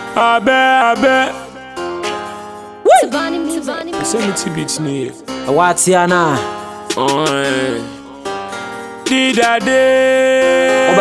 I bet. Woo! Send me to beats near. What's here now? Did I day?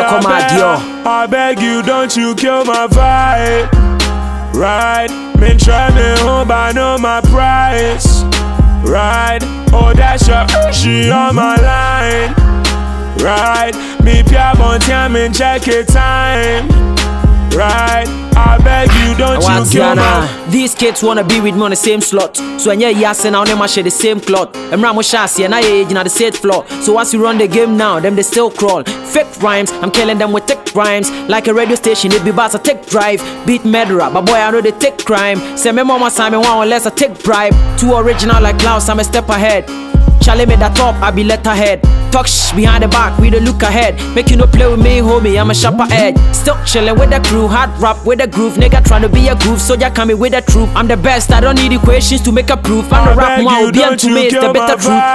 I beg you, don't you kill my vibe. Right, men try me home, but I know my price. Right, oh that's your she on my line. Right, me pia bon time and check it time. Right, I beg you, don't you kill my. These kids wanna be with me on the same slot. So when you're yassing, now them share the same cloth. And Ramo Shasi and I age at the same floor. So once you run the game now, them they still crawl. Fake rhymes, I'm killing them with tech rhymes. Like a radio station, it be bars a tech drive. Beat murderer, but boy I know they take crime. Say me mama say me want unless I take bribe. Too original like Klaus, I'm a step ahead. Charlie made that top, I be letterhead. Talk shh behind the back, we the look ahead. Make you no play with me, homie, I'm a sharper edge. Still chillin' with the crew, hard rap with the groove. Nigga tryna be a groove, soldier coming with the troop. I'm the best, I don't need equations to make a proof. I'm the rap one, will be to me, it's the better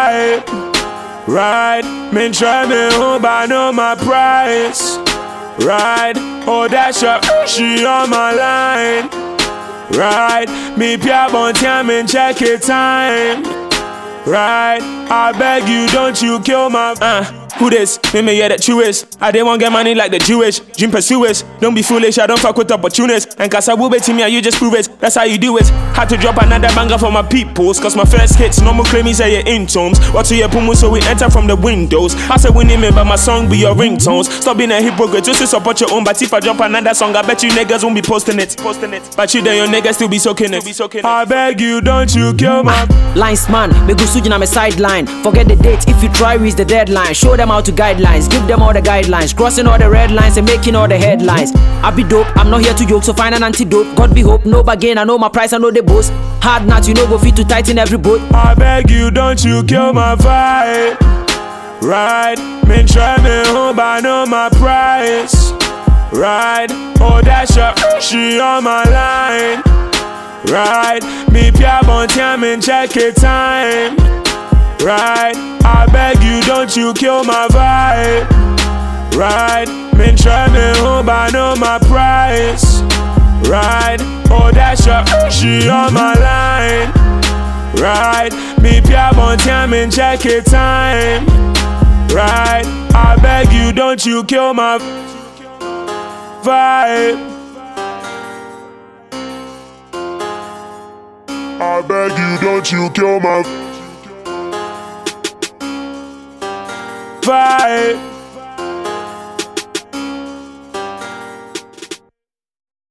truth. Right, men try me home, but I know my price. Right, oh that's your she on my line. Right, me pia bon time and check it time. Right, I beg you, don't you kill my who this? Me yeah that Jewish. I didn't want get money like the Jewish. Dream pursuers. Don't be foolish, I don't fuck with opportunists. And cause I will bet to me, you just prove it. That's how you do it. Had to drop another banger for my peoples. Cause my first hits, normal claim me say you're in tones. What to your pumu so we enter from the windows. I said winning me, but my song be your ringtones. Stop being a hypocrite, just to support your own. But if I drop another song, I bet you niggas won't be posting it. But you then your niggas still be soaking it. I beg you, don't you kill my lines man, me go sujin on my sideline. Forget the date, if you try reach the deadline. Show them how to guidelines, give them all the guidelines. Crossing all the red lines and making all the headlines. I be dope, I'm not here to joke, so find an antidote. God be hope, no bargain, I know my price, I know the boast. Hard not, you know go fit to tighten every boat. I beg you, don't you kill my vibe. Right, men try me home, but I know my price. Right, oh that's your she on my line. Right, me pia bon time and check it time. Right, I beg you, don't you kill my vibe. Right, men try me home, but I know my price. Right, oh that's your she on my line. Right, me pia bon time and check it time. Right, I beg you, don't you kill my vibe. I beg you, don't you kill my vibe.